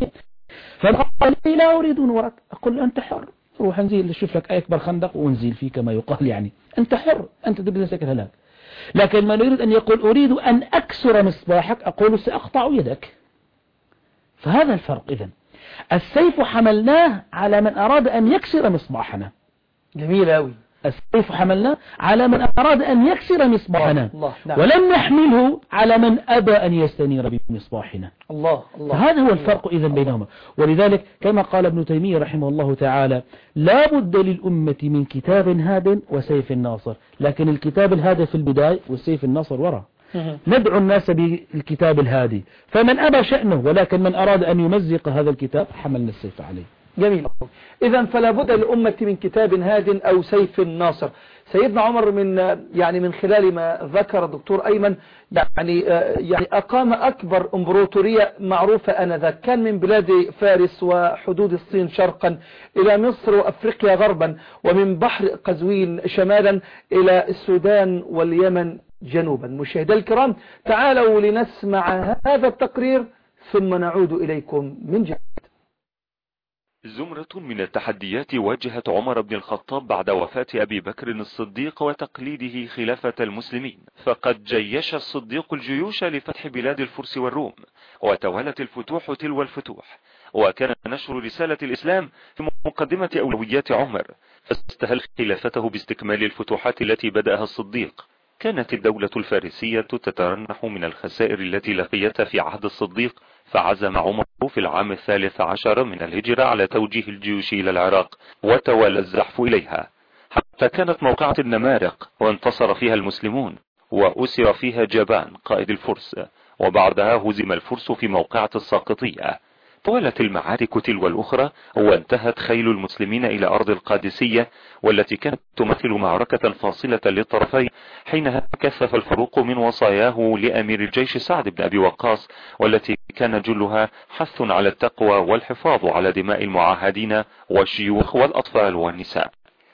فقال لي لا أريد نورك. أقول أنت حر، روح انزل شوف لك أكبر خندق وانزل فيه كما يقال، يعني أنت حر، أنت تبدأ نفسك الهلاك. لكن من يريد أن يقول أريد أن أكسر مصباحك، أقول سأقطع يدك. فهذا الفرق. إذن السيف حملناه على من أراد أن يكسر مصباحنا. جميل أوي. السيف حملناه على من أراد أن يكسر مصباحنا، نعم. ولم نحمله على من أبى أن يستنير بمصباحنا. الله. هذا هو الفرق إذن بينهما. ولذلك كما قال ابن تيمية رحمه الله تعالى: لا بد للأمة من كتاب هاد وسيف ناصر، لكن الكتاب الهادي في البداية والسيف الناصر وراء. ندعو الناس بالكتاب الهادي، فمن أبى شأنه، ولكن من أراد أن يمزق هذا الكتاب حملنا السيف عليه. جميل. إذن فلا بد للأمة من كتاب هاد أو سيف ناصر. سيدنا عمر من خلال ما ذكر الدكتور أيمن يعني أقام أكبر إمبراطورية معروفة آنذاك، كان من بلاد فارس وحدود الصين شرقا إلى مصر وأفريقيا غربا، ومن بحر قزوين شمالا إلى السودان واليمن جنوبا. مشاهدي الكرام، تعالوا لنسمع هذا التقرير ثم نعود إليكم من جديد. زمرة من التحديات واجهت عمر بن الخطاب بعد وفاة أبي بكر الصديق وتقليده خلافة المسلمين، فقد جيش الصديق الجيوش لفتح بلاد الفرس والروم، وتوالت الفتوح تلو الفتوح، وكان نشر رسالة الإسلام في مقدمة أولويات عمر، فاستهل خلافته باستكمال الفتوحات التي بدأها الصديق. كانت الدولة الفارسية تترنح من الخسائر التي لقيتها في عهد الصديق، فعزم عمر في العام 13 من الهجرة على توجيه الجيوش إلى العراق، وتوالى الزحف إليها حتى كانت موقعة النمارق، وانتصر فيها المسلمون، وأسر فيها جبان قائد الفرس، وبعدها هزم الفرس في موقعة الساقطية. طالت المعارك تلو الأخرى، وانتهت خيل المسلمين إلى أرض القادسية، والتي كانت تمثل معركة فاصلة للطرفين، حينها كثف الفاروق من وصاياه لأمير الجيش سعد بن أبي وقاص، والتي كان جلها حث على التقوى والحفاظ على دماء المعاهدين والشيوخ والأطفال والنساء.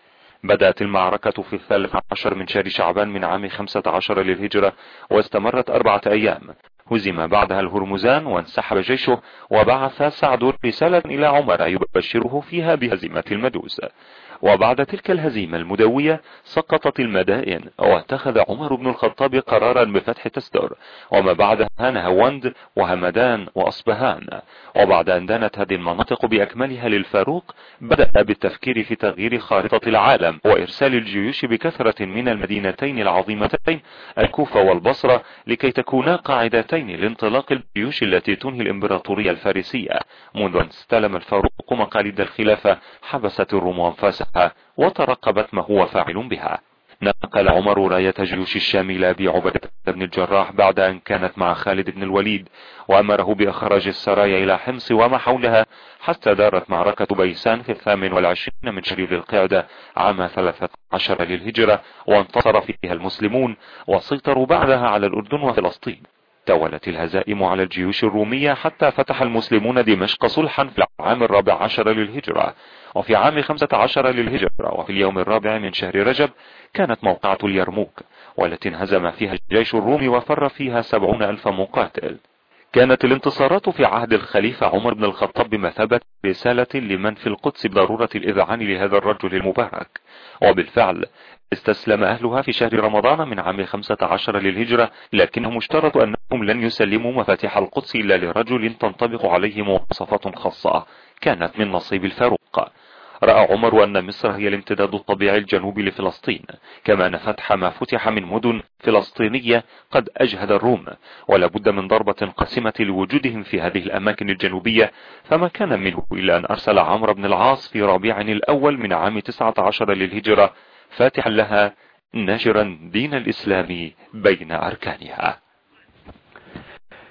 بدأت المعركة في 13 من شهر شعبان من عام 15 للهجرة، واستمرت 4 أيام. هزم بعدها الهرمزان وانسحب جيشه، وبعث سعد رسالة إلى عمر يبشره فيها بهزيمة المدوس. وبعد تلك الهزيمة المدوية سقطت المدائن، واتخذ عمر بن الخطاب قرارا بفتح تستر، وما بعدها نهاوند وهمدان وأصبهان. وبعد أن دانت هذه المناطق بأكملها للفاروق، بدأ بالتفكير في تغيير خارطة العالم وإرسال الجيوش بكثرة من المدينتين العظيمتين الكوفة والبصرة، لكي تكونا قاعدتين لانطلاق الجيوش التي تنهي الإمبراطورية الفارسية. منذ أن استلم الفاروق مقاليد الخلافة حبست الروم أنفاسها وترقبت ما هو فاعل بها. نقل عمر راية جيوش الشام إلى أبي عبيدة بن الجراح بعد أن كانت مع خالد بن الوليد، وأمره بإخراج السرايا إلى حمص وما حولها، حتى دارت معركة بيسان في 28 من شهر ذي القعدة عام 13 للهجرة، وانتصر فيها المسلمون وسيطروا بعدها على الأردن وفلسطين. تولت الهزائم على الجيوش الرومية حتى فتح المسلمون دمشق صلحا في العام 14 للهجرة، وفي عام 15 للهجرة وفي اليوم 4 من شهر رجب كانت موقعة اليرموك، والتي انهزم فيها الجيش الرومي وفر فيها 70,000 مقاتل. كانت الانتصارات في عهد الخليفة عمر بن الخطاب بمثابة رسالة لمن في القدس بضرورة الإذعان لهذا الرجل المبارك، وبالفعل استسلم أهلها في شهر رمضان من عام 15 للهجرة، لكنهم اشترطوا أنهم لن يسلموا مفاتيح القدس إلا لرجل تنطبق عليه مواصفات خاصة كانت من نصيب الفاروق. رأى عمر أن مصر هي الامتداد الطبيعي الجنوبي لفلسطين، كما أن فتح ما فتح من مدن فلسطينية قد أجهد الروم، ولا بد من ضربة قاسمة لوجودهم في هذه الأماكن الجنوبية، فما كان منه إلا أن أرسل عمرو بن العاص في ربيع الأول من عام 19 للهجرة فاتحا لها ناشرا دين الإسلام بين أركانها.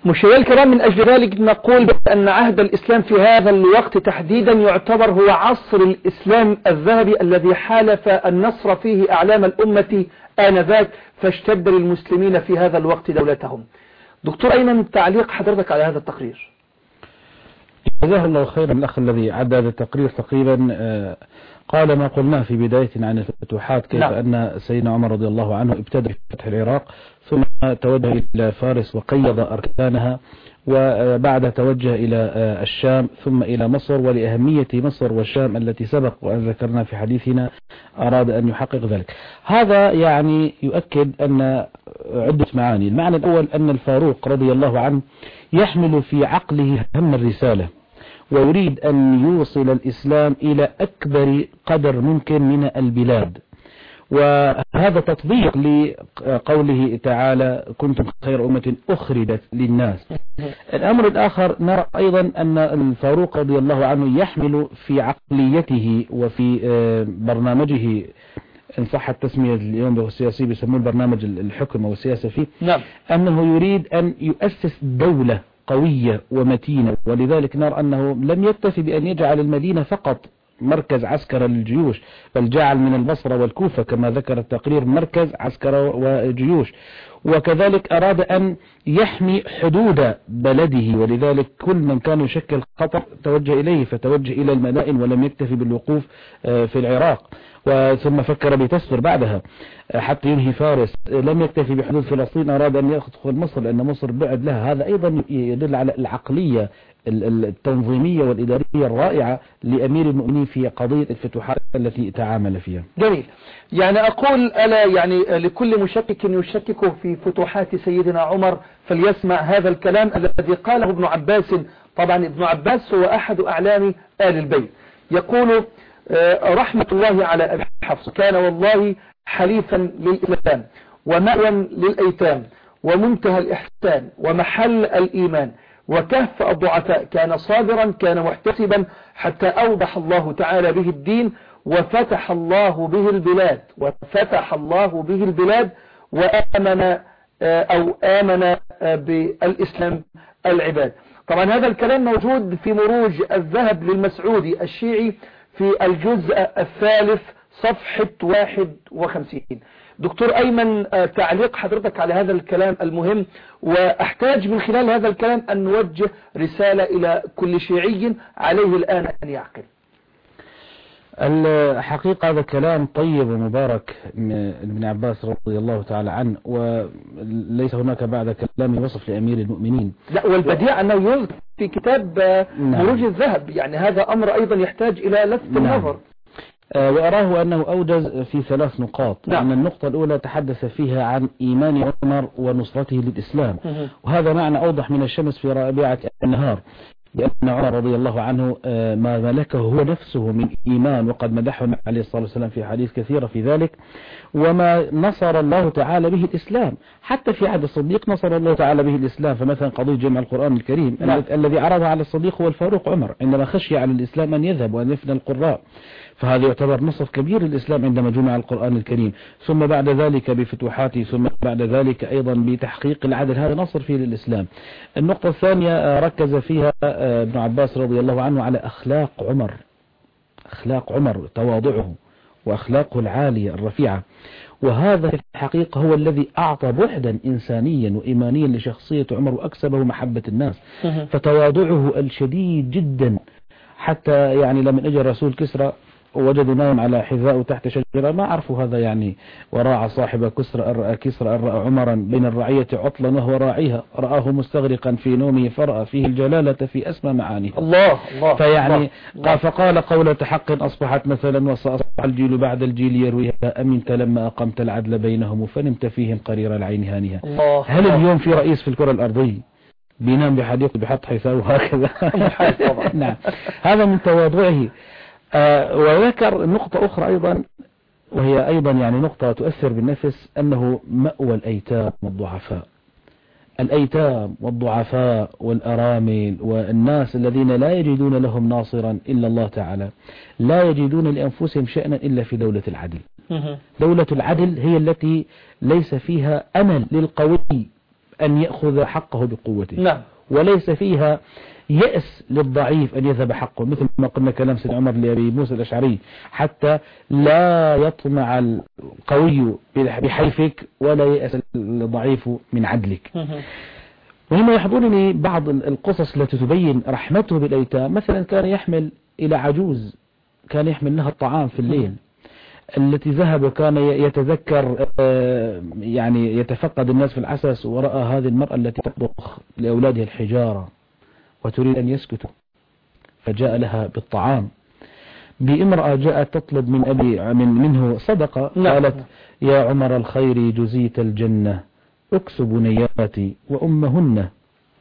مشاهدينا الكرام، من أجل ذلك نقول أن عهد الإسلام في هذا الوقت تحديدا يعتبر هو عصر الإسلام الذهبي الذي حالف النصر فيه أعلام الأمة آنذاك، فاشتد للمسلمين في هذا الوقت دولتهم. دكتور أيمن، تعليق حضرتك على هذا التقرير؟ جزاه الله خيرا. الأخ الذي عد هذا التقرير تقريبا قال ما قلناه في بداية عن الفتوحات، كيف أن سيدنا عمر رضي الله عنه ابتدأ بفتح العراق ثم توجه إلى فارس وقيض أركانها، وبعد توجه إلى الشام ثم إلى مصر، ولأهمية مصر والشام التي سبق وأن ذكرنا في حديثنا أراد أن يحقق ذلك. هذا يعني يؤكد أن عدة معاني. المعنى الأول أن الفاروق رضي الله عنه يحمل في عقله هم الرسالة، ويريد أن يوصل الإسلام إلى أكبر قدر ممكن من البلاد، وهذا تطبيق لقوله تعالى كنتم خير أمة أخرجت للناس. الأمر الآخر نرى أيضا أن الفاروق رضي الله عنه يحمل في عقليته وفي برنامجه، إن صح التسمية اليوم السياسي بيسموه برنامج الحكم أو السياسة فيه، أنه يريد أن يؤسس دولة قوية ومتينة، ولذلك نرى أنه لم يكتفي بأن يجعل المدينة فقط مركز عسكري للجيوش، بل جعل من البصرة والكوفة كما ذكر التقرير مركز عسكري وجيوش، وكذلك أراد أن يحمي حدود بلده، ولذلك كل من كان يشكل خطر توجه إليه، فتوجه إلى المدائن ولم يكتفي بالوقوف في العراق، ثم فكر بتسفر بعدها حتى ينهي فارس. لم يكتفي بحدود فلسطين، أراد أن يدخل مصر لأن مصر بعد لها. هذا أيضا يدل على العقلية التنظيمية والإدارية الرائعة لأمير المؤمنين في قضية الفتوحات التي تعامل فيها. جميل. يعني أقول ألا يعني لكل مشكك يشكك في فتوحات سيدنا عمر فليسمع هذا الكلام الذي قاله ابن عباس. طبعا ابن عباس هو أحد أعلام آل البيت. يقول رحمة الله على أبي حفص: كان والله حليفا للإسلام ومأوى للأيتام ومنتهى الإحسان ومحل الإيمان وكهف الضعفاء، كان صابرا كان محتسبا حتى أوضح الله تعالى به الدين وفتح الله به البلاد وآمن بالإسلام العباد. طبعا هذا الكلام موجود في مروج الذهب للمسعودي الشيعي في الجزء الثالث صفحة 51. دكتور أيمن، تعليق حضرتك على هذا الكلام المهم، وأحتاج من خلال هذا الكلام أن نوجه رسالة إلى كل شيعي عليه الآن أن يعقل. الحقيقة هذا كلام طيب ومبارك من ابن عباس رضي الله تعالى عنه، وليس هناك بعد كلام وصف لأمير المؤمنين. لا، والبديع أنه يذكر في كتاب مروج الذهب، يعني هذا أمر أيضا يحتاج إلى لفت النظر. وأراه أنه أوجز في 3 نقاط. أن النقطة الأولى تحدث فيها عن إيمان عمر ونصرته للإسلام، وهذا معنى أوضح من الشمس في رابعة النهار، لأن عمر رضي الله عنه ما ملكه هو نفسه من إيمان، وقد مدحه عليه الصلاة والسلام في حديث كثيرة في ذلك، وما نصر الله تعالى به الإسلام. حتى في عهد الصديق نصر الله تعالى به الإسلام، فمثلا قضية جمع القرآن الكريم الذي عرضها على الصديق هو الفاروق عمر عندما خشي على الإسلام أن يذهب وأن يفنى القراء، فهذا يعتبر نصر كبير للإسلام عندما جمع القرآن الكريم. ثم بعد ذلك بفتوحاته، ثم بعد ذلك أيضا بتحقيق العدل، هذا نصر فيه للإسلام. النقطة الثانية ركز فيها ابن عباس رضي الله عنه على أخلاق عمر، تواضعه وأخلاقه العالية الرفيعة، وهذا في الحقيقة هو الذي أعطى بعدا إنسانيا وإيمانيا لشخصية عمر وأكسبه محبة الناس. فتواضعه الشديد جدا، حتى يعني لما اجى رسول كسرى ووجدوا نايم على حذاء تحت شجرة ما عرفوا هذا يعني وراع صاحب كسرى أن رأى عمرا بين الرعية عطلا وهو راعيها، رآه مستغرقا في نومه فرأى فيه الجلالة في أسمى معانيه. الله فيعني فقال قولة حق أصبحت مثلا، وسأصبح الجيل بعد الجيل يرويها، أمنت لما أقمت العدل بينهم فنمت فيهم قرير العين هانها. هل اليوم في رئيس في الكرة الأرضية بينام بحديقه بحط حذاءه هكذا؟ نعم، هذا من تواضعه. وذكر نقطة أخرى أيضا، وهي أيضا يعني نقطة تؤثر بالنفس، أنه مأوى الأيتام والضعفاء والأرامل والناس الذين لا يجدون لهم ناصرا إلا الله تعالى، لا يجدون لأنفسهم شأنا إلا في دولة العدل. دولة العدل هي التي ليس فيها أمل للقوي أن يأخذ حقه بقوته. نعم. وليس فيها يأس للضعيف أن يذهب حقه، مثل ما قلنا كلام سيدنا عمر لأبي موسى الأشعري: حتى لا يطمع القوي بحيفك ولا يأس الضعيف من عدلك. وهنا يحضرني بعض القصص التي تبين رحمته بالأيتام. مثلا كان يحمل إلى عجوز، كان يحمل لها الطعام في الليل، التي ذهب وكان يتذكر يعني يتفقد الناس في العسس، ورأى هذه المرأة التي تطبخ لأولادها الحجارة وتريد أن يسكتوا، فجاء لها بالطعام. بامرأة جاءت تطلب منه صدقة، قالت: يا عمر الخير جزيت الجنة، اكسب بنياتي وأمهن.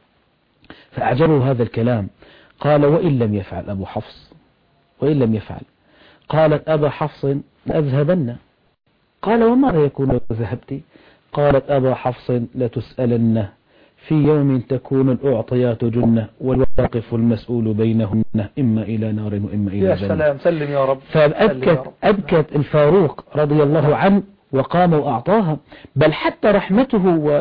فأعجبه هذا الكلام، قال: وإن لم يفعل أبو حفص، وإن لم يفعل. قالت: أبا حفص لأذهبن. قال: وماذا يكون لو ذهبت؟ قالت: أبا حفص لتسألن في يوم تكون الأعطيات جنة والواقف المسؤول بينهن إما إلى نار وإما إلى جنة. يا سلام، سلم يا رب. فأبكت الفاروق رضي الله عنه وقام وأعطاها. بل حتى رحمته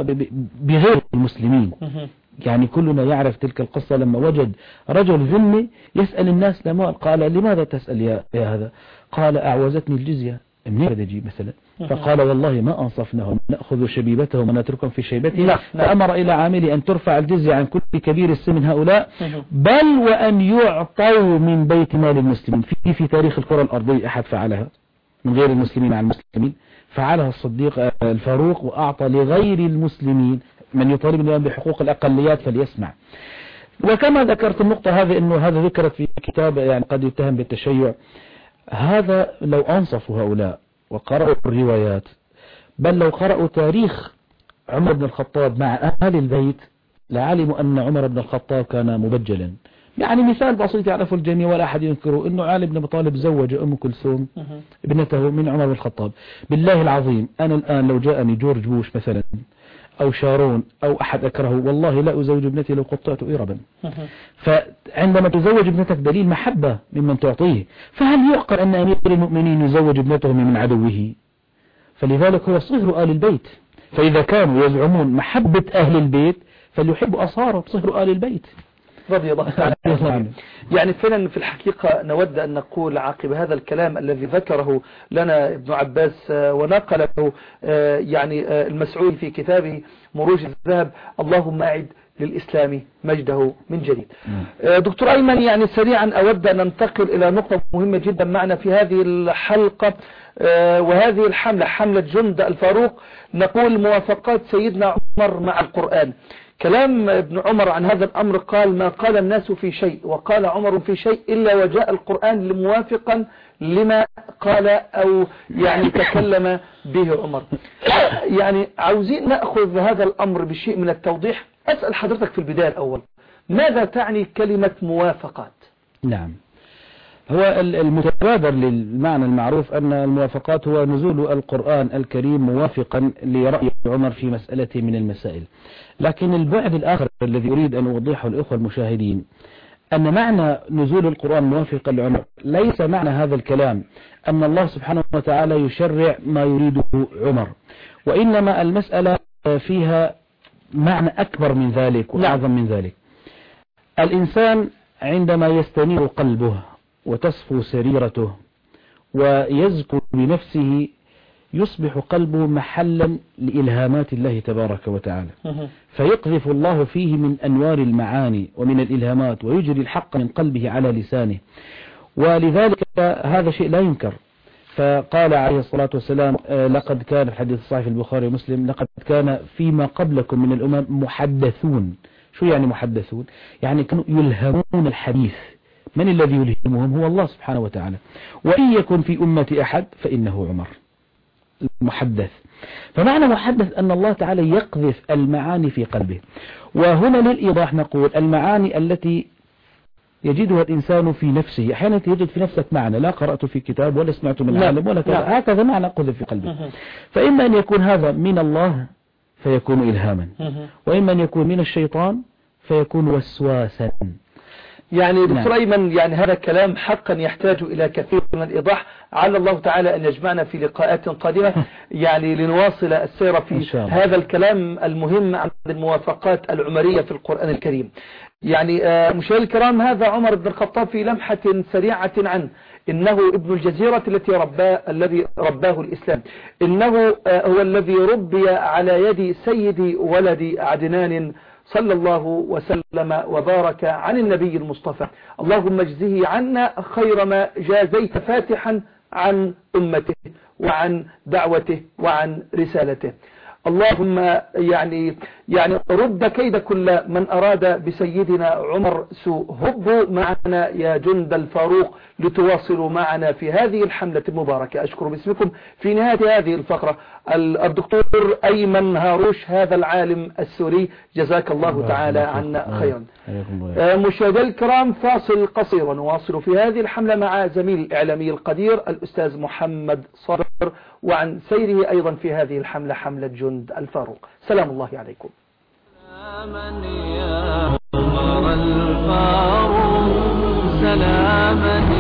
بغير المسلمين، يعني كلنا يعرف تلك القصة لما وجد رجل ذمي يسأل الناس لما قال: لماذا تسأل يا هذا؟ قال: أعوزتني الجزية. منين بدي أجيب مثلا؟ فقال: والله ما أنصفناهم، نأخذ شبيبتهم ونتركهم في شيبتهم. فأمر إلى عاملي أن ترفع الجزية عن كل كبير السن من هؤلاء، بل وأن يعطوا من بيت مال المسلمين. في تاريخ الكرة الأرضية أحد فعلها من غير المسلمين عن المسلمين؟ فعلها الصديق الفاروق وأعطى لغير المسلمين. من يطالب اليوم بحقوق الأقليات فليسمع. وكما ذكرت النقطة هذه، أنه هذا ذكرت في كتاب يعني قد يتهم بالتشيع. هذا لو أنصفوا هؤلاء وقرأوا الروايات، بل لو قرأوا تاريخ عمر بن الخطاب مع أهل البيت، لعلموا أن عمر بن الخطاب كان مبجلا. يعني مثال بسيط يعرفه الجميع ولا أحد ينكره، أنه علي بن أبي طالب زوج أم كلثوم ابنته من عمر بن الخطاب. بالله العظيم أنا الآن لو جاءني جورج بوش مثلا أو شارون أو أحد أكرهه، والله لا أزوج ابنتي لو قطعت إربا. فعندما تزوج ابنتك دليل محبة ممن تعطيه. فهل يعقل أن أمير المؤمنين يزوج ابنته من عدوه؟ فلذلك هو صهر آل البيت. فإذا كانوا يزعمون محبة أهل البيت فليحب أصهارهم صهر آل البيت رضي الله تعالى. يعني فعلا في الحقيقة نود أن نقول عقب هذا الكلام الذي ذكره لنا ابن عباس ونقله يعني المسعودي في كتابه مروج الذهب: اللهم أعد للإسلام مجده من جديد. دكتور أيمن، يعني سريعا أود أن ننتقل إلى نقطة مهمة جدا معنا في هذه الحلقة، وهذه الحملة، حملة جند الفاروق. نقول موافقات سيدنا عمر مع القرآن. كلام ابن عمر عن هذا الأمر قال: ما قال الناس في شيء وقال عمر في شيء إلا وجاء القرآن موافقا لما قال أو يعني تكلم به عمر. يعني عاوزين نأخذ هذا الأمر بشيء من التوضيح. أسأل حضرتك في البداية الأول، ماذا تعني كلمة موافقات؟ نعم، هو المتبادر للمعنى المعروف أن الموافقات هو نزول القرآن الكريم موافقا لرأي عمر في مسألة من المسائل. لكن البعد الآخر الذي أريد أن أوضحه للإخوة المشاهدين أن معنى نزول القرآن موافقا لعمر ليس معنى هذا الكلام أن الله سبحانه وتعالى يشرع ما يريده عمر، وإنما المسألة فيها معنى أكبر من ذلك وأعظم من ذلك. الإنسان عندما يستنير قلبه وتصفو سريرته ويزكو بنفسه يصبح قلبه محلا لإلهامات الله تبارك وتعالى، فيقذف الله فيه من أنوار المعاني ومن الإلهامات ويجري الحق من قلبه على لسانه، ولذلك هذا شيء لا ينكر. فقال عليه الصلاة والسلام: لقد كان في حديث صحيح البخاري ومسلم: لقد كان فيما قبلكم من الأمم محدثون. شو يعني محدثون؟ يعني كانوا يلهمون الحديث. من الذي يلهمهم؟ هو الله سبحانه وتعالى. وإن يكن في أمة أحد فإنه عمر المحدث. فمعنى محدث أن الله تعالى يقذف المعاني في قلبه. وهنا للإيضاح نقول المعاني التي يجدها الإنسان في نفسه. أحيانا تجد في نفسك معنى لا قرأت في كتاب ولا سمعت من عالم ولا كذا، هكذا معنى قذف في قلبه. فإما أن يكون هذا من الله فيكون إلهاما، وإما أن يكون من الشيطان فيكون وسواسا. يعني دكتور أيمن، يعني هذا الكلام حقا يحتاج إلى كثير من الإيضاح. على الله تعالى أن يجمعنا في لقاءات قادمة يعني لنواصل السير في هذا الكلام المهم عن الموافقات العمرية في القرآن الكريم. يعني مشاهدينا الكرام، هذا عمر بن الخطاب في لمحة سريعة عنه. إنه ابن الجزيرة الذي رباه الإسلام. إنه هو الذي ربي على يد سيد ولد عدنان صلى الله وسلم وبارك عن النبي المصطفى. اللهم اجزه عنا خير ما جازيت فاتحا عن أمته وعن دعوته وعن رسالته. اللهم يعني رد كيد كل من أراد بسيدنا عمر سوء. هبوا معنا يا جند الفاروق لتواصلوا معنا في هذه الحملة المباركة. أشكر باسمكم في نهاية هذه الفقرة الدكتور أيمن هاروش، هذا العالم السوري، جزاك الله تعالى عنا خيرا. مشاهدينا الكرام، فاصل قصير ونواصل في هذه الحملة مع زميل الإعلامي القدير الأستاذ محمد صابر، وعن سيره أيضا في هذه الحملة، حملة جند الفاروق. سلام الله عليكم. سلاما يا عمر الفاروق، سلاما